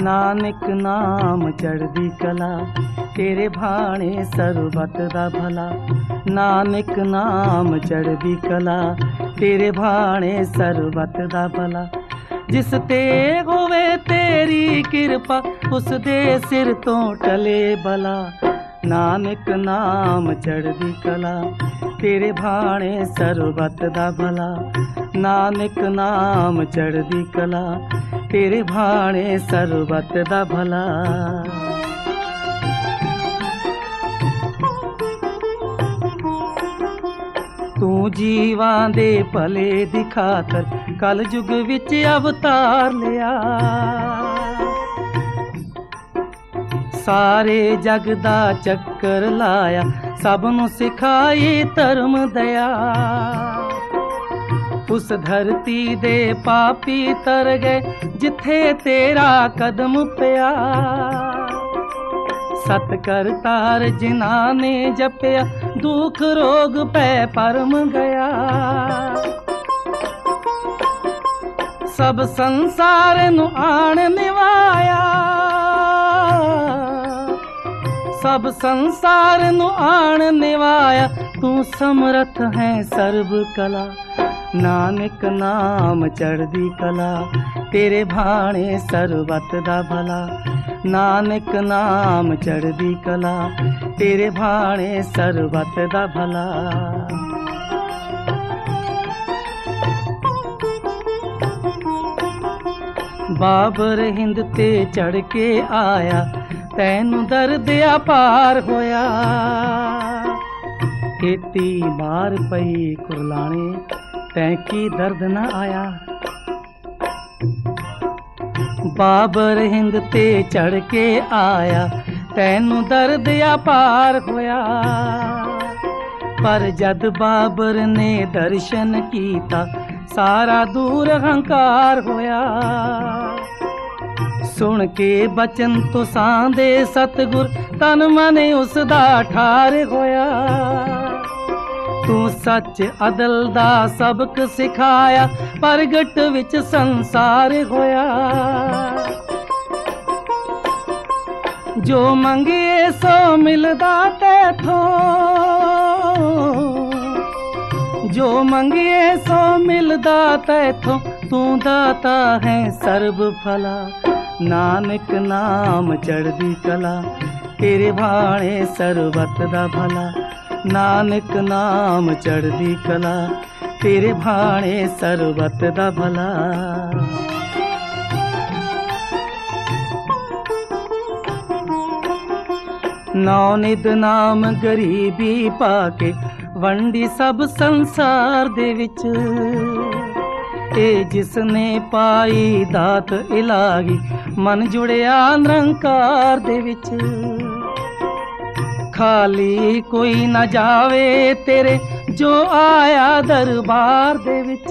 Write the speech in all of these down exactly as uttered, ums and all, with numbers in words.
नानक नाम चढ़दी कला, तेरे भाणे सरबत दा भला। नानक नाम चढ़दी कला, तेरे भाणे सरबत दा भला। जिस ते होवे तेरी किरपा, उस दे सिर तो टले बला। नानक नाम चढ़दी कला, तेरे भाणे सरबत दा भला। नानक नाम चढ़दी कला, तेरे भाणे सरबत दा भला। तू जीवां दे भले दी खातर कल युग विच अवतार लिया। सारे जग दा चक्कर लाया, सब नूं सिखाई धर्म दया। उस धरती दे पापी तर गए जिथे तेरा कदम पिया। सत करतार जिन्हां ने जपिया, दुख रोग पै परम गया। सब संसार नूं आण निवाया, सब संसार नूं आण निवाया। तू समरथ है सर्ब कला। नानक नाम चढ़दी कला, तेरे भाणे सरबत दा भला। नानक नाम चढ़दी कला, तेरे भाणे सरबत दा भला। बाबर हिंद ते चढ़ के आया, तैनू दर्द अपार होया। खेती मार पई कुरलाने, तैं की दर्द न आया। बाबर हिंद ते चढ़ के आया, तैनू दर्द अपार होया। पर जद बाबर ने दर्शन कीता, सारा दूर हंकार होया। सुन के बचन तुसां दे सतगुर, तन मन उसदा ठार होया। तू सच अदल दा सबक सिखाया, प्रगट विच संसार होया। जो मंगिए सो मिलदा तैथों, जो मंगिए सो मिलदा तैथों। तू दाता है सर्ब भला। नानक नाम चढ़दी कला, तेरे भाणे सरबत दा भला। नानक नाम चढ़दी कला, तेरे भाणे सरबत दा भला। नौ निद नाम गरीबी पाके, वंडी सब संसार दे विच। ए जिसने पाई दात इलाही, मन जुड़िया निरंकार दे विच। खाली कोई न जावे तेरे, जो आया दरबार दे विच।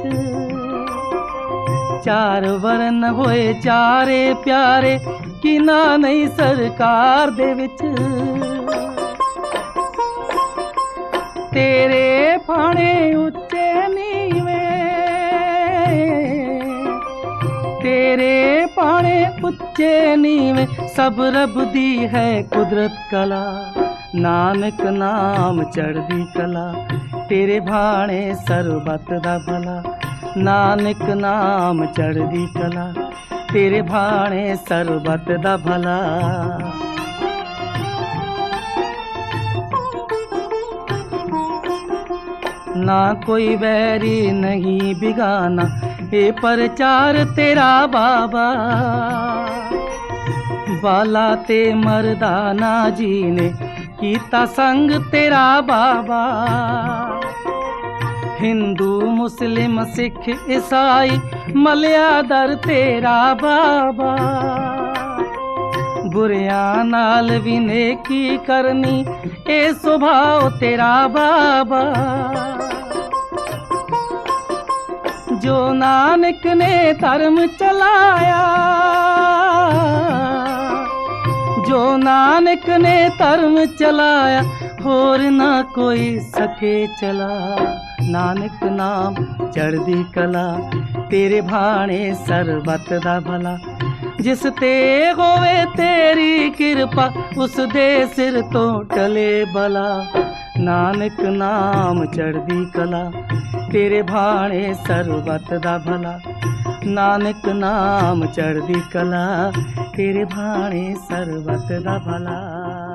चार वरन होए चारे प्यारे, कि ना नहीं सरकार दे विच। तेरे भाणे उच्चे नीवे, तेरे भाणे उच्चे नीवे। सब रब दी है कुदरत कला। नानक नाम चढ़दी कला, तेरे भाणे सरबत दा भला। नानक नाम चढ़दी कला, तेरे भाणे सरबत दा भला। ना कोई वैरी नहीं बिगाना, ए प्रचार तेरा बाबा। बाला ते मर्दाना जी ने कीता संग तेरा बाबा। हिंदू मुस्लिम सिख ईसाई, मलिया दर तेरा बाबा। बुरियां नाल भी नेकी करनी, ए सुभाव तेरा बाबा। जो नानक ने धर्म चलाया, जो नानक ने धर्म चलाया, होर ना कोई सके चला। नानक नाम चढ़दी कला, तेरे भाणे सरबत दा भला। जिस ते होवे तेरी किरपा उस दे सिर तो टले बला। नानक नाम चढ़दी कला तेरे भाणे सर्बत दा भला। नानक नाम चढ़दी कला तेरे भाणे सर्बत दा भला।